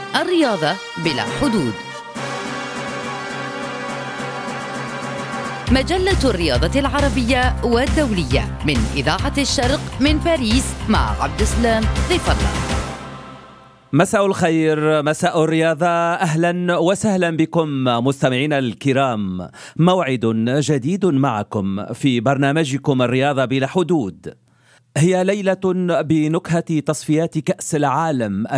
الرياضة بلا حدود. مجلة الرياضة العربية والدولية من إذاعة الشرق من باريس مع عبد السلام ضيف الله. مساء الخير، مساء الرياضة، أهلا وسهلا بكم مستمعينا الكرام. موعد جديد معكم في برنامجكم الرياضة بلا حدود. هي ليلة بنكهة تصفيات كأس العالم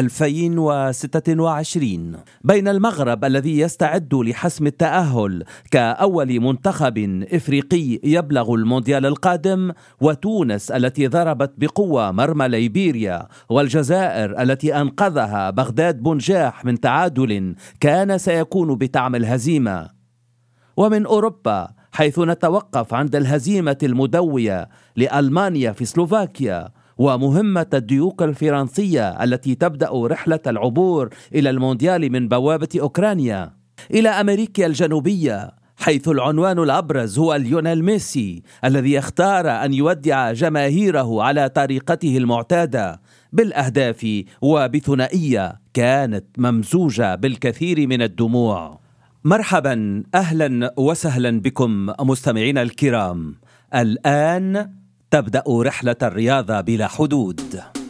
2026 بين المغرب الذي يستعد لحسم التأهل كأول منتخب إفريقي يبلغ المونديال القادم، وتونس التي ضربت بقوة مرمى ليبيريا، والجزائر التي أنقذها بغداد بنجاح من تعادل كان سيكون بطعم الهزيمة. ومن أوروبا حيث نتوقف عند الهزيمة المدوية لألمانيا في سلوفاكيا، ومهمة الديوك الفرنسية التي تبدأ رحلة العبور إلى المونديال من بوابة أوكرانيا، إلى أمريكا الجنوبية حيث العنوان الأبرز هو ليونيل ميسي الذي اختار أن يودع جماهيره على طريقته المعتادة بالأهداف وبثنائية كانت ممزوجة بالكثير من الدموع. مرحبا، أهلا وسهلا بكم مستمعينا الكرام. الآن تبدأ رحلة الرياضة بلا حدود.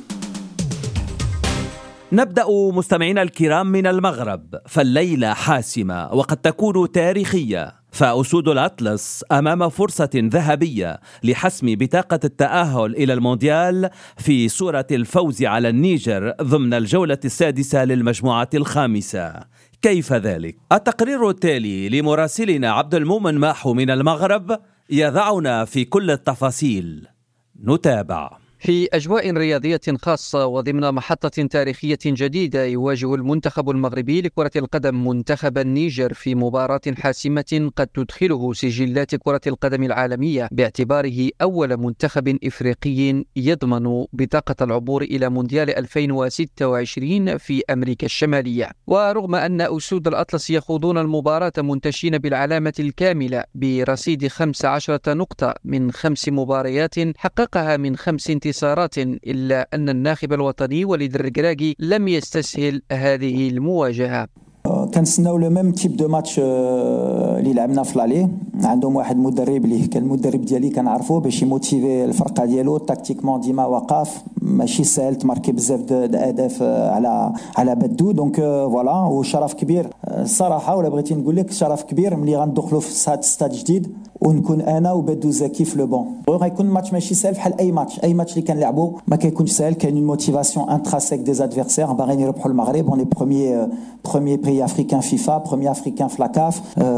نبدأ مستمعينا الكرام من المغرب، فالليلة حاسمة وقد تكون تاريخية، فأسود الأطلس أمام فرصة ذهبية لحسم بطاقة التأهل إلى المونديال في صورة الفوز على النيجر ضمن الجولة السادسة للمجموعة الخامسة. كيف ذلك؟ التقرير التالي لمراسلنا عبد المؤمن ماحو من المغرب يضعنا في كل التفاصيل. نتابع. في أجواء رياضية خاصة وضمن محطة تاريخية جديدة، يواجه المنتخب المغربي لكرة القدم منتخب النيجر في مباراة حاسمة قد تدخله سجلات كرة القدم العالمية باعتباره أول منتخب إفريقي يضمن بطاقة العبور إلى مونديال 2026 في أمريكا الشمالية. ورغم أن أسود الأطلس يخوضون المباراة منتشين بالعلامة الكاملة برصيد 15 نقطة من 5 مباريات حققها من 5 انتصارات، إلا أن الناخب الوطني وليد الركراكي لم يستسهل هذه المواجهة. كنستناو لو ميم تيب دو ماتش اللي لعبنا في لالي. عندهم واحد مدرب اللي كان المدرب ديالي كنعرفوه باش يموتيفي الفرقه ديالو تاكتيكمون، ديما وقاف ماشي سهل تماركي بزاف د اهداف على بدو. دونك فوالا، وشرف كبير الصراحه، ولا بغيتي نقول لك شرف كبير ملي غندخلوا في ستاد جديد ونكون انا وبدو زكي في لو بون. غيكون ماتش ماشي سهل بحال اي ماتش اللي كنلعبوا ما كيكونش سهل. كاين اون موتيفاسيون انتراسيك دي ادفيرسير، باغيين يربحوا المغرب. اون بروميي بي africain FIFA, premier africain في la CAF.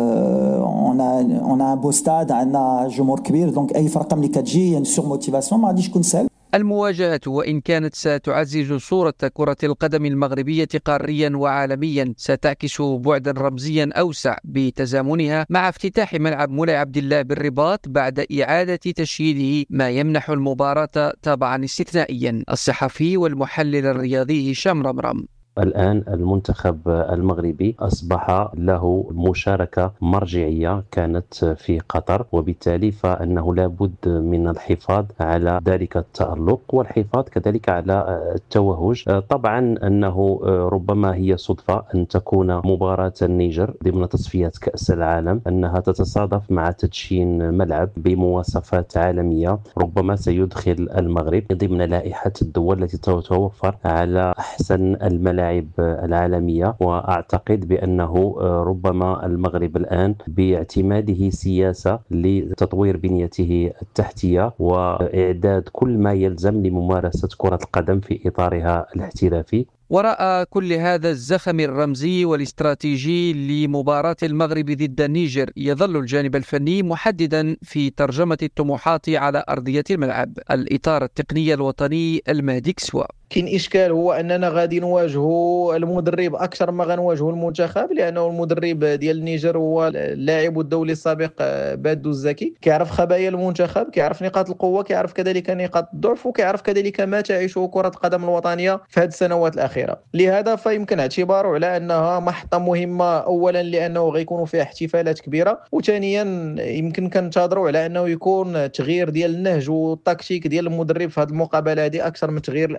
on a un beau stade, عندنا جمهور كبير. دونك اي فرقه ملي كتجي يعني سور موتيفاسيون ما غاديش تكون سهل. المواجهة وإن كانت ستعزز صورة كرة القدم المغربية قاريا وعالميا، ستعكس بعدا رمزيا أوسع بتزامنها مع افتتاح ملعب مولاي عبد الله بالرباط بعد إعادة تشييده، ما يمنح المباراة طابعا استثنائيا. الصحفي والمحلل الرياضي هشام رمرم. الآن المنتخب المغربي أصبح له مشاركة مرجعية كانت في قطر، وبالتالي فإنه لابد من الحفاظ على ذلك التألق والحفاظ كذلك على التوهج. طبعا أنه ربما هي صدفة أن تكون مباراة النيجر ضمن تصفيات كأس العالم أنها تتصادف مع تدشين ملعب بمواصفات عالمية ربما سيدخل المغرب ضمن لائحة الدول التي تتوفر على أحسن الملاعب العالمية. وأعتقد بأنه ربما المغرب الآن باعتماده سياسة لتطوير بنيته التحتية وإعداد كل ما يلزم لممارسة كرة القدم في إطارها الاحترافي. وراء كل هذا الزخم الرمزي والاستراتيجي لمباراة المغرب ضد النيجر، يظل الجانب الفني محددا في ترجمة الطموحات على أرضية الملعب. الإطار التقني الوطني المهدي كسوة. كاين اشكال هو اننا غادي نواجهوا المدرب اكثر ما غنواجهوا المنتخب، لانه المدرب ديال النيجر هو اللاعب الدولي السابق بادو الزكي، كيعرف خبايا المنتخب، كيعرف نقاط القوه، كيعرف كذلك نقاط الضعف، وكيعرف كذلك ما تعيشه كره القدم الوطنيه في هذه السنوات الاخيره. لهذا فيمكن اعتباره على انها محطه مهمه، اولا لانه غيكونوا فيها احتفالات كبيره، وثانيا يمكن كنتظروا على انه يكون تغيير ديال النهج والتكتيك ديال المدرب في هذه المقابله هذه اكثر من تغيير الاسماء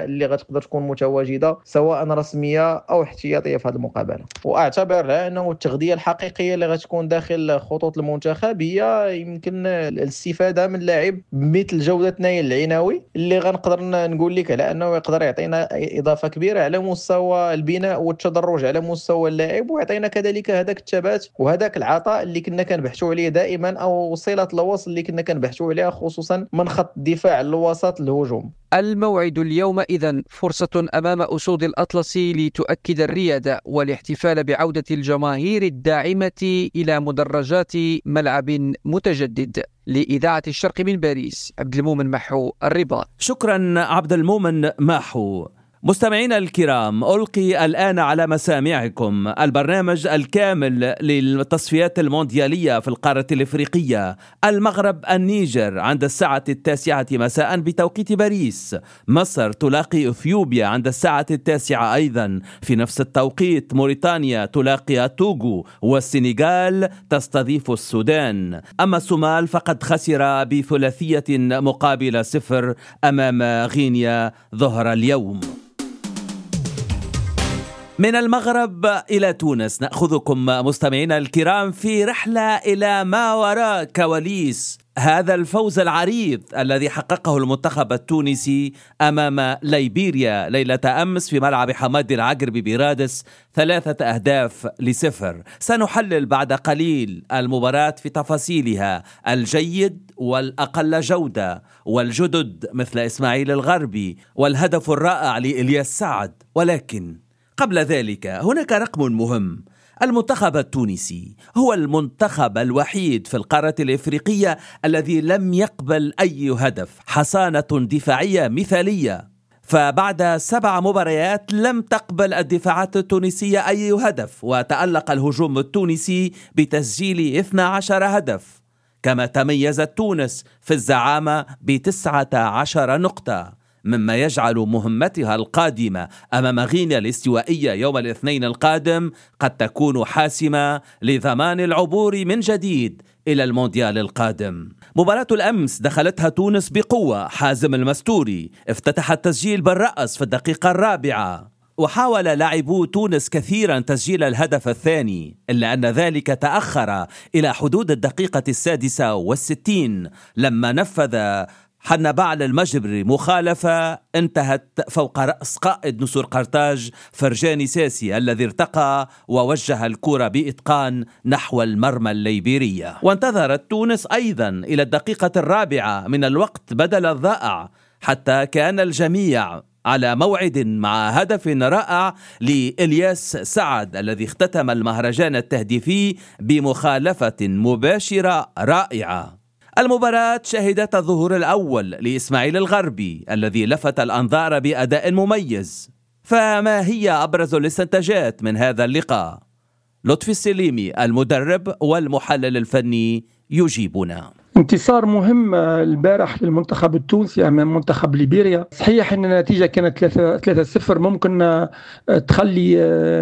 اللي غتقدر تكون متواجده سواء رسميه او احتياطيه في هذه المقابله. واعتبر انه التغذيه الحقيقيه اللي غتكون داخل خطوط المنتخب هي يمكن الاستفاده من لاعب مثل جوده نايل العناوي اللي غنقدر نقول لك على انه يقدر يعطينا اضافه كبيره على مستوى البناء والتدرج على مستوى اللاعب، ويعطينا كذلك هذاك الثبات وهذاك العطاء اللي كنا كنبحثوا عليه دائما، او صله الوصل اللي كنا كنبحثوا عليها خصوصا من خط الدفاع للوسط الهجوم. الموعد اليوم إذن فرصة أمام أسود الأطلس لتؤكد الريادة والاحتفال بعودة الجماهير الداعمة إلى مدرجات ملعب متجدد. لإذاعة الشرق من باريس، عبد المؤمن محو، الرباط. شكرا عبد المؤمن محو. مستمعينا الكرام، ألقي الآن على مسامعكم البرنامج الكامل للتصفيات المونديالية في القارة الإفريقية. المغرب النيجر عند 9:00 مساء بتوقيت باريس. مصر تلاقي إثيوبيا عند 9:00 أيضا في نفس التوقيت. موريتانيا تلاقي توغو، والسنغال تستضيف السودان. أما الصومال فقد خسر ب3 مقابل 0 أمام غينيا ظهر اليوم. من المغرب إلى تونس نأخذكم مستمعينا الكرام في رحلة إلى ما وراء كواليس هذا الفوز العريض الذي حققه المنتخب التونسي أمام ليبيريا ليلة أمس في ملعب حمادي العقربي برادس 3-0. سنحلل بعد قليل المباراة في تفاصيلها، الجيد والأقل جودة، والجدد مثل إسماعيل الغربي، والهدف الرائع لإلياس سعد. ولكن قبل ذلك هناك رقم مهم. المنتخب التونسي هو المنتخب الوحيد في القارة الإفريقية الذي لم يقبل أي هدف. حصانة دفاعية مثالية، فبعد 7 مباريات لم تقبل الدفاعات التونسية أي هدف، وتألق الهجوم التونسي بتسجيل 12 هدف. كما تميزت تونس في الزعامة ب19 نقطة، مما يجعل مهمتها القادمة أمام غينيا الاستوائية يوم الاثنين القادم قد تكون حاسمة لضمان العبور من جديد إلى المونديال القادم. مباراة الأمس دخلتها تونس بقوة. حازم المستوري افتتح التسجيل بالرأس في الدقيقة 4، وحاول لاعبو تونس كثيرا تسجيل الهدف الثاني، إلا أن ذلك تأخر إلى حدود الدقيقة 66 لما نفذ حنبال المجبري مخالفة انتهت فوق رأس قائد نسور قرطاج فرجاني ساسي الذي ارتقى ووجه الكرة بإتقان نحو المرمى الليبيرية. وانتظرت تونس أيضا إلى الدقيقة 4 من الوقت بدل الضائع حتى كان الجميع على موعد مع هدف رائع لإلياس سعد الذي اختتم المهرجان التهديفي بمخالفة مباشرة رائعة. المباراة شهدت الظهور الأول لإسماعيل الغربي الذي لفت الأنظار بأداء مميز. فما هي أبرز الاستنتاجات من هذا اللقاء؟ لطفي السليمي المدرب والمحلل الفني يجيبنا. انتصار مهم البارح للمنتخب التونسي أمام منتخب ليبيريا. صحيح أن النتيجة كانت 3-0 ممكن تخلي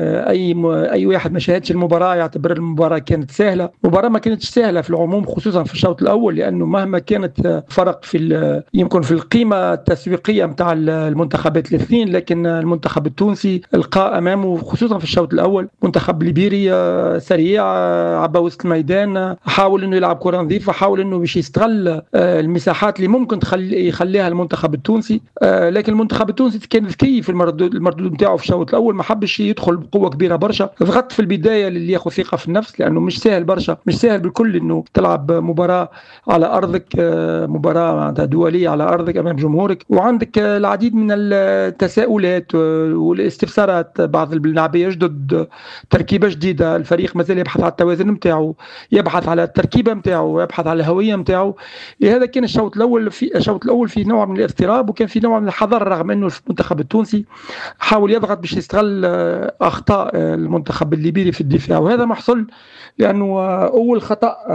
أي واحد ما شاهدش المباراة يعتبر المباراة كانت سهلة. المباراة ما كانتش سهلة في العموم، خصوصا في الشوط الأول، لأنه مهما كانت فرق يمكن في القيمة التسويقية متاع المنتخبات الاثنين، لكن المنتخب التونسي لقى أمامه خصوصا في الشوط الأول منتخب ليبيريا سريع عبا وسط الميدان، حاول أنه يلعب كرة نظيفة، حاول أنه باش يستغل المساحات اللي ممكن يخليها المنتخب التونسي. لكن المنتخب التونسي كان ذكي في المردود نتاعو في الشوط الاول، ما حبش يدخل بقوه كبيره برشا، ضغط في البدايه اللي ياخذ ثقه في النفس، لانه مش سهل برشا، مش سهل بالكل انه تلعب مباراه على ارضك، مباراه دوليه على ارضك امام جمهورك، وعندك العديد من التساؤلات والاستفسارات. بعض اللاعبيه جدد، تركيبه جديده، الفريق مازال يبحث على التوازن نتاعو، يبحث على التركيبه نتاعو، يبحث على الهويه نتاعو. لهذا كان الشوط الاول في نوع من الاضطراب، وكان في نوع من الحذر، رغم انه المنتخب التونسي حاول يضغط باش يستغل اخطاء المنتخب الليبيري في الدفاع، وهذا ما حصل، لانه اول خطا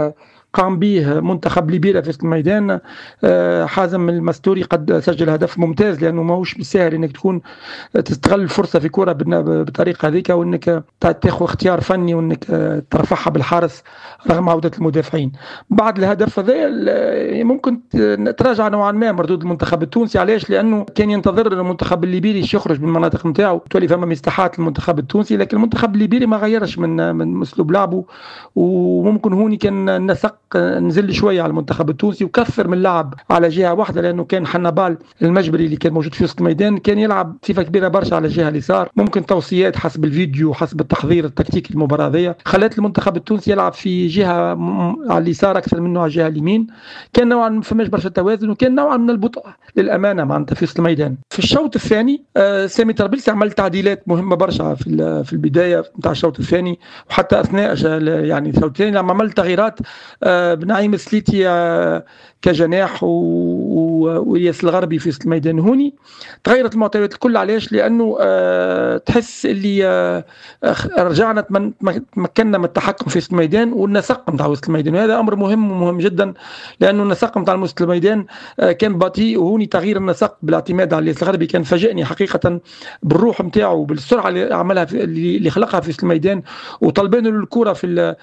قام به منتخب ليبيريا في الميدان. حازم المستوري قد سجل هدف ممتاز، لأنه ماهوش بالسهل أنك تكون تستغل الفرصة في كرة بالطريقة هذيك، وأنك تاخذ اختيار فني وأنك ترفعها بالحارس رغم عودة المدافعين. بعد الهدف هذا ممكن تراجع نوعا ما مردود المنتخب التونسي. علاش؟ لأنه كان ينتظر المنتخب الليبيري يخرج من المناطق نتاعو، تولي فما مساحات المنتخب التونسي، لكن المنتخب الليبيري ما غيرش من اسلوب لعبه، وممكن هوني كان نسق نزل شويه على المنتخب التونسي وكثر من اللعب على جهه واحده، لانه كان حنبال المجبري اللي كان موجود في وسط الميدان كان يلعب صفه كبيره برشا على الجهه اليسار. ممكن توصيات حسب الفيديو حسب التحضير التكتيكي المباراه هذه خلت المنتخب التونسي يلعب في جهه على اليسار اكثر منه على الجهه اليمين. كان نوعا ما فماش برشا توازن، وكان نوعا من البطء للامانه معناتها في وسط الميدان. في الشوط الثاني سامي طرابلسي عمل تعديلات مهمه برشا في البدايه نتاع الشوط الثاني، وحتى اثناء يعني الشوط الثاني لما عمل تغييرات بنعيم سليتي كجناح وإلياس الغربي في وسط الميدان. هوني تغيرت المعطيات الكل. علاش؟ لأنه تحس اللي رجعنا تمكنا من التحكم في وسط الميدان والنسق نتاع وسط الميدان، وهذا أمر مهم ومهم جدا، لأنه النسق نتاع وسط الميدان كان بطيء. وهوني تغيير النسق بالاعتماد على إلياس الغربي كان فاجئني حقيقة بالروح نتاعو وبالسرعة اللي عملها اللي خلقها في وسط الميدان، وطلبانه للكرة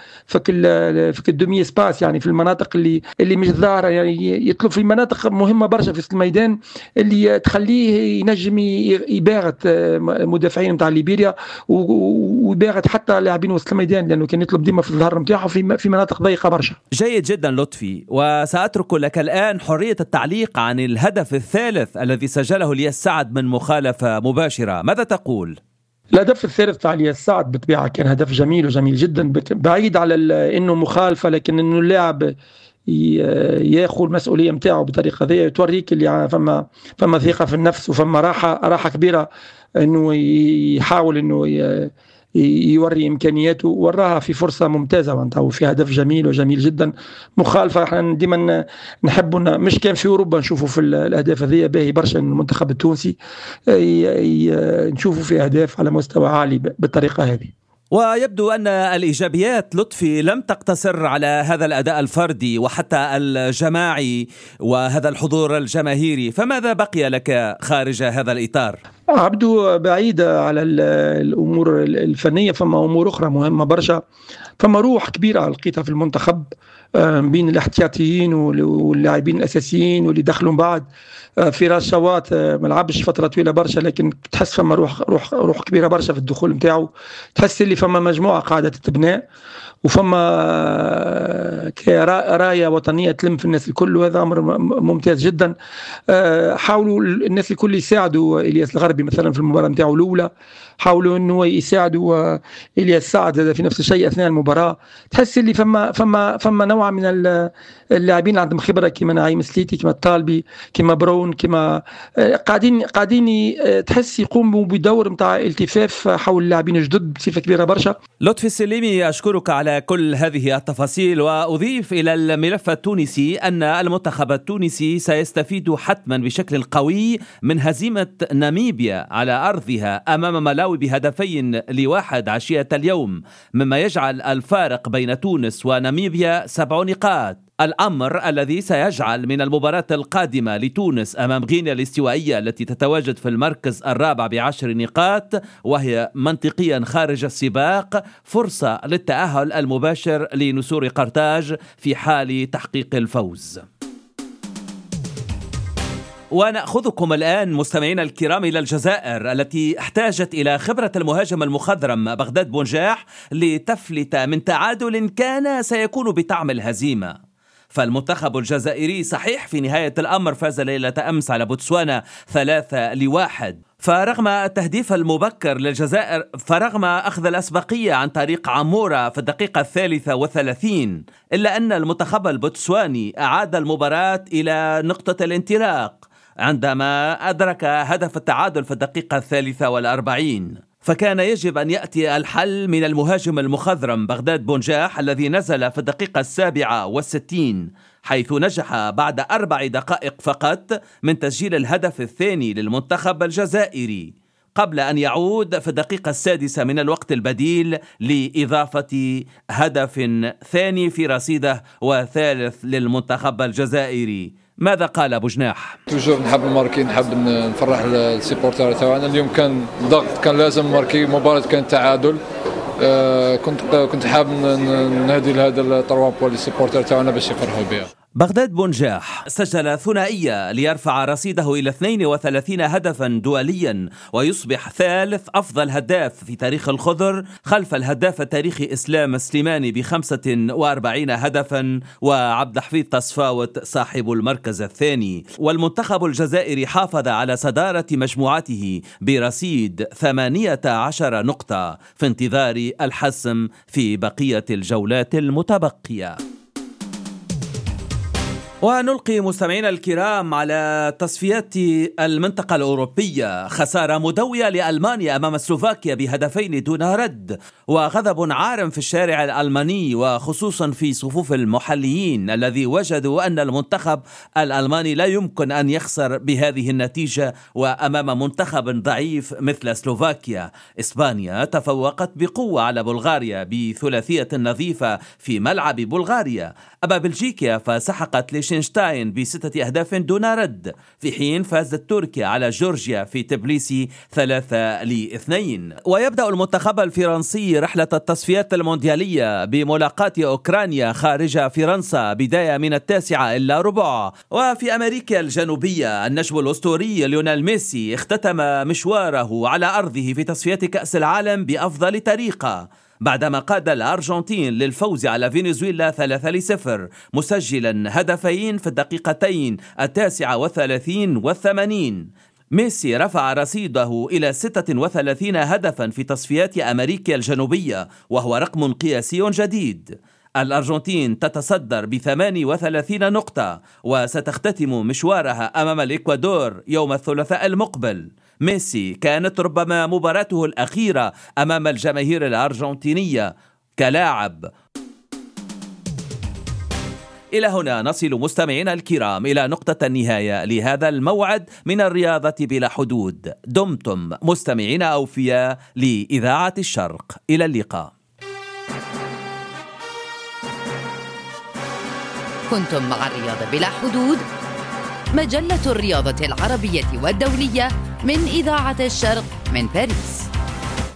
في الدومي سباس، يعني في المناطق اللي مش ظاهرة، يعني يطلب في مناطق مهمة برشا في الميدان اللي تخليه ينجم يباغت مدافعين نتاع ليبيريا ويباغت حتى لاعبين وسط الميدان، لأنه كان يطلب ديما في الظهر نتاعه في مناطق ضيقة برشا. جيد جدا لطفي، وسأترك لك الآن حرية التعليق عن الهدف الثالث الذي سجله إلياس سعد من مخالفة مباشرة. ماذا تقول؟ الهدف الثالث تاع إلياس سعد بالطبيعة كان هدف جميل وجميل جدا، بعيد على انه مخالفة، لكن انه اللاعب ياخذ المسؤوليه نتاعو بطريقه ذي توريك اللي فما ثقه في النفس وفما راحه كبيره انه يحاول انه يوري امكانياته، وراها في فرصه ممتازه وفي هدف جميل وجميل جدا. مخالفه احنا ديما نحبوا مش كان في اوروبا نشوفوا في الاهداف هذه باهي برشا المنتخب التونسي نشوفوا في اهداف على مستوى عالي بالطريقه هذه. ويبدو أن الإيجابيات لطفي لم تقتصر على هذا الأداء الفردي وحتى الجماعي وهذا الحضور الجماهيري، فماذا بقي لك خارج هذا الإطار؟ عبدو بعيدة على الأمور الفنية، فما أمور أخرى مهمة برشا. فما روح كبيرة لقيتها في المنتخب بين الاحتياطيين واللاعبين الأساسيين واللي دخلوا بعد. فراس شواط ما لعبش فترة طويلة برشا، لكن تحس فما روح كبيرة برشا في الدخول نتاعو. تحس اللي فما مجموعة قاعدة تتبنى وفما راية وطنية تلم في الناس الكل، وهذا أمر ممتاز جدا. حاولوا الناس الكل يساعدوا إلياس الغربي مثلا في المباراة نتاعو الأولى، حاولوا انه يساعدوا إلياس سعد هذا في نفس الشيء اثناء المباراه. تحس اللي فما نوع من اللاعبين عندهم خبره كما نعيم سليتي كما الطالبي كما برون كما قاعدين تحس يقوموا بدور نتاع التفاف حول اللاعبين الجدد بصفه كبيره برشا. لطفي السليمي أشكرك على كل هذه التفاصيل، وأضيف إلى الملف التونسي أن المنتخب التونسي سيستفيد حتما بشكل قوي من هزيمة ناميبيا على أرضها أمام ملاوي ب2-1 عشية اليوم، مما يجعل الفارق بين تونس وناميبيا 7 نقاط، الأمر الذي سيجعل من المباراة القادمة لتونس أمام غينيا الاستوائية التي تتواجد في المركز الرابع ب10 نقاط وهي منطقيا خارج السباق فرصة للتأهل المباشر لنسور قرطاج في حال تحقيق الفوز. ونأخذكم الآن مستمعينا الكرام إلى الجزائر التي احتاجت إلى خبرة المهاجم المخضرم بغداد بونجاح لتفلت من تعادل كان سيكون بطعم الهزيمة. فالمنتخب الجزائري صحيح في نهاية الأمر فاز ليلة أمس على بوتسوانا 3-1، فرغم التهديف المبكر للجزائر، فرغم أخذ الأسبقية عن طريق عمورة في الدقيقة 33، إلا أن المنتخب البوتسواني أعاد المباراة إلى نقطة الانطلاق عندما أدرك هدف التعادل في الدقيقة 43. فكان يجب أن يأتي الحل من المهاجم المخضرم بغداد بونجاح الذي نزل في الدقيقة 67، حيث نجح بعد 4 دقائق فقط من تسجيل الهدف الثاني للمنتخب الجزائري. قبل أن يعود في الدقيقة 6 من الوقت البديل لإضافة هدف ثاني في رصيده وثالث للمنتخب الجزائري. ماذا قال أبو جناح؟ توجور نحب نماركي، نحب نفرح السيبورتر تاعنا. اليوم كان ضغط، كان لازم نماركي، مباراة كانت تعادل. كنت حاب نهدي لهذا الطرواب للسيبورتر تاعنا باش يفرحوا بها. بغداد بونجاح سجل ثنائية ليرفع رصيده إلى 32 هدفا دوليا ويصبح ثالث أفضل هداف في تاريخ الخضر خلف الهداف التاريخي إسلام سليماني ب45 هدفا وعبد الحفيظ تصفاوت صاحب المركز الثاني. والمنتخب الجزائري حافظ على صدارة مجموعته برصيد 18 نقطة في انتظار الحسم في بقية الجولات المتبقية. ونلقي مستمعينا الكرام على تصفيات المنطقة الأوروبية. خسارة مدوية لألمانيا أمام سلوفاكيا ب2 دون رد، وغضب عارم في الشارع الألماني وخصوصا في صفوف المحليين الذي وجدوا أن المنتخب الألماني لا يمكن أن يخسر بهذه النتيجة وأمام منتخب ضعيف مثل سلوفاكيا. إسبانيا تفوقت بقوة على بلغاريا بثلاثية نظيفة في ملعب بلغاريا. أما بلجيكا فسحقت ليشنشتاين ب6 أهداف دون رد، في حين فازت تركيا على جورجيا في تبليسي 3-2. ويبدأ المنتخب الفرنسي رحلة التصفيات المونديالية بملاقاة أوكرانيا خارج فرنسا بداية من 9:15. وفي أمريكا الجنوبية النجم الأسطوري ليونيل ميسي اختتم مشواره على أرضه في تصفيات كأس العالم بأفضل طريقة بعدما قاد الأرجنتين للفوز على فنزويلا 3-0 مسجلا هدفين في الدقيقتين 39 و80. ميسي رفع رصيده إلى 36 هدفا في تصفيات أمريكا الجنوبية وهو رقم قياسي جديد. الأرجنتين تتصدر ب38 نقطة وستختتم مشوارها أمام الإكوادور يوم الثلاثاء المقبل. ميسي كانت ربما مباراته الأخيرة أمام الجماهير الأرجنتينية كلاعب. إلى هنا نصل مستمعينا الكرام إلى نقطة النهاية لهذا الموعد من الرياضة بلا حدود. دمتم مستمعين أوفياء لإذاعة الشرق. إلى اللقاء. كنتم مع الرياضة بلا حدود، مجلة الرياضة العربية والدولية من إذاعة الشرق من باريس.